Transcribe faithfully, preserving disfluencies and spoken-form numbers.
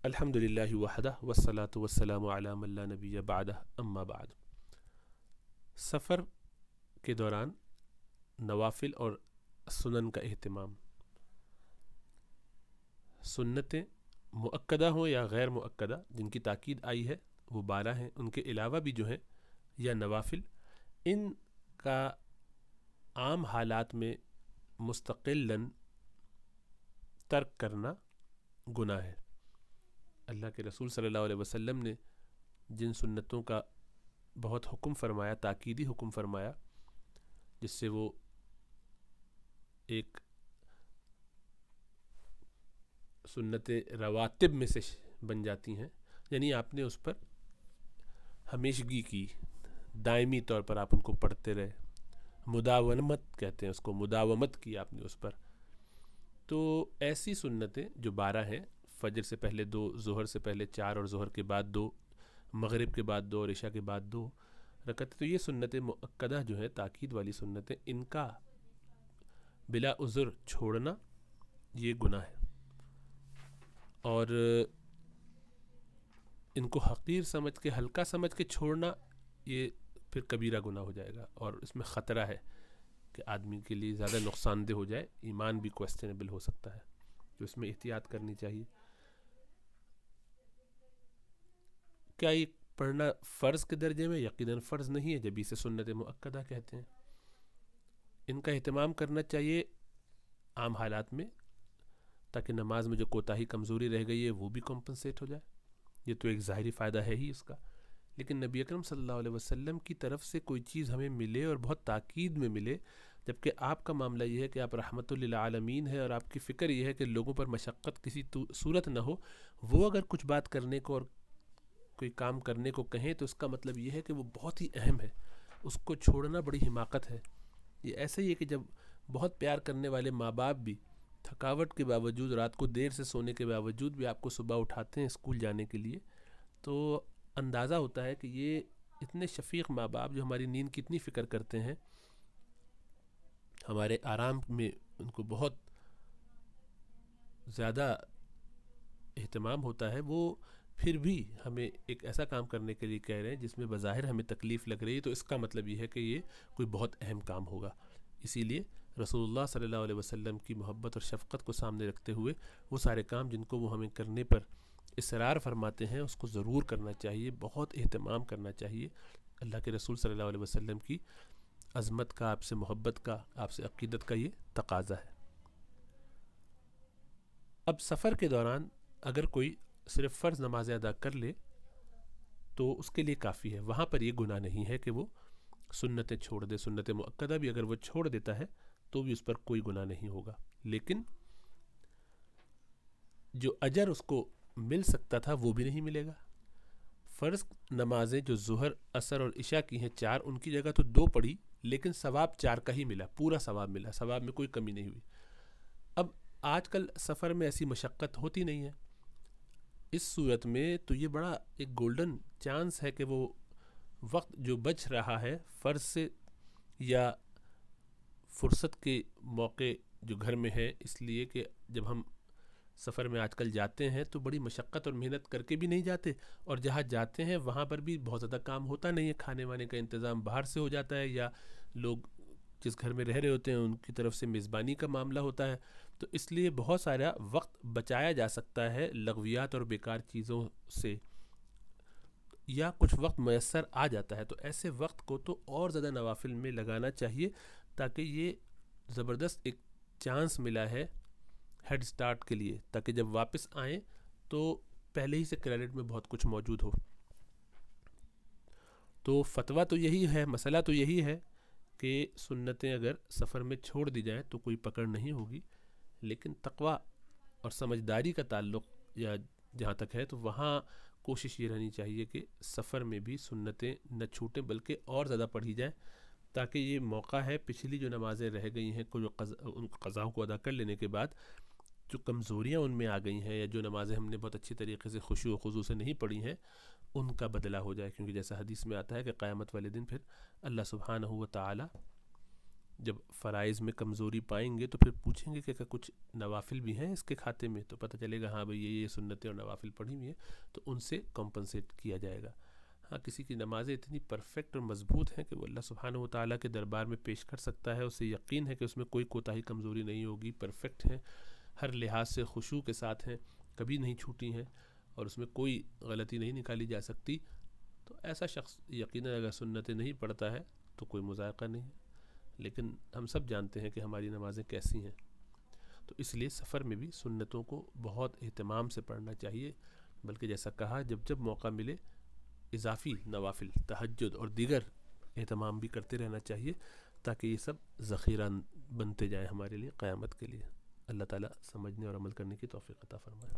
الحمد للہ وحدہ والصلاة والسلام علی من لا نبی بعدہ اما بعد۔ سفر کے دوران نوافل اور سنن کا اہتمام، سنتیں مؤکدہ ہوں یا غیر مؤکدہ جن کی تاکید آئی ہے وہ بارہ ہیں، ان کے علاوہ بھی جو ہیں یا نوافل، ان کا عام حالات میں مستقلاً ترک کرنا گناہ ہے۔ اللہ کے رسول صلی اللہ علیہ وسلم نے جن سنتوں کا بہت حکم فرمایا، تاکیدی حکم فرمایا، جس سے وہ ایک سنت رواتب میں سے بن جاتی ہیں، یعنی آپ نے اس پر ہمیشگی کی، دائمی طور پر آپ ان کو پڑھتے رہے، مداومت کہتے ہیں اس کو، مداومت کی آپ نے اس پر، تو ایسی سنتیں جو بارہ ہیں، فجر سے پہلے دو، ظہر سے پہلے چار اور ظہر کے بعد دو، مغرب کے بعد دو اور عشاء کے بعد دو رکعت، تو یہ سنتیں مؤکدہ جو ہیں، تاکید والی سنتیں، ان کا بلا عذر چھوڑنا یہ گناہ ہے، اور ان کو حقیر سمجھ کے، ہلکا سمجھ کے چھوڑنا یہ پھر کبیرہ گناہ ہو جائے گا، اور اس میں خطرہ ہے کہ آدمی کے لیے زیادہ نقصان دہ ہو جائے، ایمان بھی کویسچنیبل ہو سکتا ہے، تو اس میں احتیاط کرنی چاہیے۔ کیا یہ پڑھنا فرض کے درجے میں؟ یقیناً فرض نہیں ہے، جب اسے سنت مؤکدہ کہتے ہیں۔ ان کا اہتمام کرنا چاہیے عام حالات میں، تاکہ نماز میں جو کوتاہی کمزوری رہ گئی ہے وہ بھی کمپنسیٹ ہو جائے، یہ تو ایک ظاہری فائدہ ہے ہی اس کا، لیکن نبی اکرم صلی اللہ علیہ وسلم کی طرف سے کوئی چیز ہمیں ملے اور بہت تاکید میں ملے، جبکہ آپ کا معاملہ یہ ہے کہ آپ رحمت للعالمین ہے، اور آپ کی فکر یہ ہے کہ لوگوں پر مشقت کسی صورت نہ ہو، وہ اگر کچھ بات کرنے کو اور کوئی کام کرنے کو کہیں تو اس کا مطلب یہ ہے کہ وہ بہت ہی اہم ہے، اس کو چھوڑنا بڑی حماقت ہے۔ یہ ایسے ہی ہے کہ جب بہت پیار کرنے والے ماں باپ بھی تھکاوٹ کے باوجود، رات کو دیر سے سونے کے باوجود بھی آپ کو صبح اٹھاتے ہیں اسکول جانے کے لیے، تو اندازہ ہوتا ہے کہ یہ اتنے شفیق ماں باپ جو ہماری نیند کی اتنی فکر کرتے ہیں، ہمارے آرام میں ان کو بہت زیادہ اہتمام ہوتا ہے، وہ پھر بھی ہمیں ایک ایسا کام کرنے کے لیے کہہ رہے ہیں جس میں بظاہر ہمیں تکلیف لگ رہی ہے، تو اس کا مطلب یہ ہے کہ یہ کوئی بہت اہم کام ہوگا۔ اسی لیے رسول اللہ صلی اللہ علیہ وسلم کی محبت اور شفقت کو سامنے رکھتے ہوئے وہ سارے کام جن کو وہ ہمیں کرنے پر اصرار فرماتے ہیں اس کو ضرور کرنا چاہیے، بہت اہتمام کرنا چاہیے۔ اللہ کے رسول صلی اللہ علیہ وسلم کی عظمت کا، آپ سے محبت کا، آپ سے عقیدت کا یہ تقاضا ہے۔ اب سفر کے دوران اگر کوئی صرف فرض نمازیں ادا کر لے تو اس کے لیے کافی ہے، وہاں پر یہ گناہ نہیں ہے کہ وہ سنتیں چھوڑ دے، سنت مؤکدہ بھی اگر وہ چھوڑ دیتا ہے تو بھی اس پر کوئی گناہ نہیں ہوگا، لیکن جو اجر اس کو مل سکتا تھا وہ بھی نہیں ملے گا۔ فرض نمازیں جو ظہر، عصر اور عشاء کی ہیں چار، ان کی جگہ تو دو پڑھی لیکن ثواب چار کا ہی ملا، پورا ثواب ملا، ثواب میں کوئی کمی نہیں ہوئی۔ اب آج کل سفر میں ایسی مشقت ہوتی نہیں ہے، اس صورت میں تو یہ بڑا ایک گولڈن چانس ہے کہ وہ وقت جو بچ رہا ہے فرض سے یا فرصت کے موقع جو گھر میں ہے، اس لیے کہ جب ہم سفر میں آج کل جاتے ہیں تو بڑی مشقت اور محنت کر کے بھی نہیں جاتے، اور جہاں جاتے ہیں وہاں پر بھی بہت زیادہ کام ہوتا نہیں ہے، کھانے وانے کا انتظام باہر سے ہو جاتا ہے، یا لوگ جس گھر میں رہ رہے ہوتے ہیں ان کی طرف سے میزبانی کا معاملہ ہوتا ہے، تو اس لیے بہت سارا وقت بچایا جا سکتا ہے لغویات اور بیکار چیزوں سے، یا کچھ وقت میسر آ جاتا ہے، تو ایسے وقت کو تو اور زیادہ نوافل میں لگانا چاہیے، تاکہ یہ زبردست ایک چانس ملا ہے ہیڈ سٹارٹ کے لیے، تاکہ جب واپس آئیں تو پہلے ہی سے کریڈٹ میں بہت کچھ موجود ہو۔ تو فتویٰ تو یہی ہے، مسئلہ تو یہی ہے کہ سنتیں اگر سفر میں چھوڑ دی جائیں تو کوئی پکڑ نہیں ہوگی، لیکن تقویٰ اور سمجھداری کا تعلق یا جہاں تک ہے تو وہاں کوشش یہ رہنی چاہیے کہ سفر میں بھی سنتیں نہ چھوٹیں بلکہ اور زیادہ پڑھی جائیں، تاکہ یہ موقع ہے پچھلی جو نمازیں رہ گئی ہیں جو ان قضاؤں کو ادا کر لینے کے بعد جو کمزوریاں ان میں آ گئی ہیں، یا جو نمازیں ہم نے بہت اچھی طریقے سے خشوع و خضوع سے نہیں پڑھی ہیں، ان کا بدلہ ہو جائے، کیونکہ جیسا حدیث میں آتا ہے کہ قیامت والے دن پھر اللہ سبحانہ و تعالی جب فرائض میں کمزوری پائیں گے تو پھر پوچھیں گے کہ کیا کچھ نوافل بھی ہیں اس کے کھاتے میں، تو پتہ چلے گا ہاں بھئی یہ یہ سنتیں اور نوافل پڑھی ہوئی ہیں، تو ان سے کمپنسیٹ کیا جائے گا۔ ہاں کسی کی نمازیں اتنی پرفیکٹ اور مضبوط ہیں کہ وہ اللہ سبحانہ و تعالیٰ کے دربار میں پیش کر سکتا ہے، اسے یقین ہے کہ اس میں کوئی کوتاہی کمزوری نہیں ہوگی، پرفیکٹ ہیں، ہر لحاظ سے خشوع کے ساتھ ہیں، کبھی نہیں چھوٹی ہیں اور اس میں کوئی غلطی نہیں نکالی جا سکتی، تو ایسا شخص یقیناً اگر سنتیں نہیں پڑھتا ہے تو کوئی مذائقہ نہیں ہے۔ لیکن ہم سب جانتے ہیں کہ ہماری نمازیں کیسی ہیں، تو اس لیے سفر میں بھی سنتوں کو بہت اہتمام سے پڑھنا چاہیے، بلکہ جیسا کہا جب جب موقع ملے اضافی نوافل، تہجد اور دیگر اہتمام بھی کرتے رہنا چاہیے، تاکہ یہ سب ذخیرہ بنتے جائیں ہمارے لیے قیامت کے لیے۔ اللہ تعالیٰ سمجھنے اور عمل کرنے کی توفیق عطا فرمائے۔